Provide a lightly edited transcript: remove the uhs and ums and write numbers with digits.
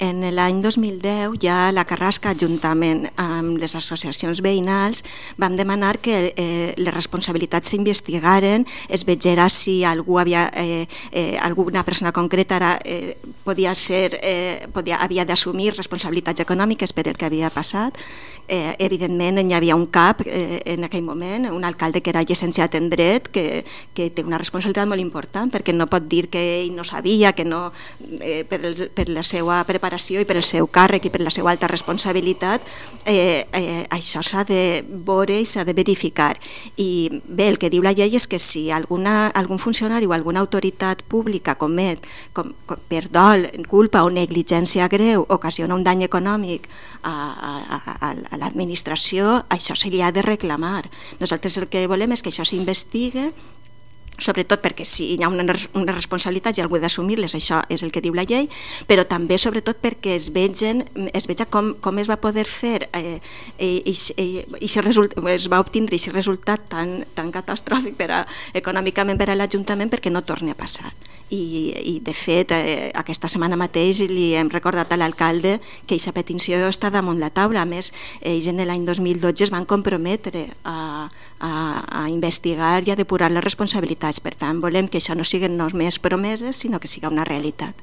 en l'any 2010 ja la Carrasca, juntament amb les associacions veïnals, vam demanar que les responsabilitats s'investigaren, es vegera si alguna persona concreta havia d'assumir responsabilitats econòmiques per el que havia passat. Evidentment hi havia un cap en aquell moment, un alcalde que era llicenciat en dret, que té una responsabilitat molt important, perquè no pot dir que ell no sabia, que no, per la seva preparació i per el seu càrrec i per la seva alta responsabilitat, això s'ha de veure i s'ha de verificar. I bé, el que diu la llei és que si algun funcionari o alguna autoritat pública comet per dol, culpa o negligència greu ocasiona un dany econòmic a l'administració, això se li ha de reclamar. Nosaltres el que volem és que això s'investigue, sobretot perquè si hi ha unes responsabilitats i algú ha d'assumir-les, això és el que diu la llei, però també sobretot perquè es veja com es va poder fer i es va obtindre aquest resultat tan catastròfic econòmicament per a l'Ajuntament perquè no torni a passar. I de fet aquesta setmana mateix li hem recordat a l'alcalde que aquesta petició està damunt la taula. A més, ells en l'any 2012 es van comprometre a investigar i a depurar les responsabilitats. Per tant, volem que això no siguin només promeses, sinó que sigui una realitat.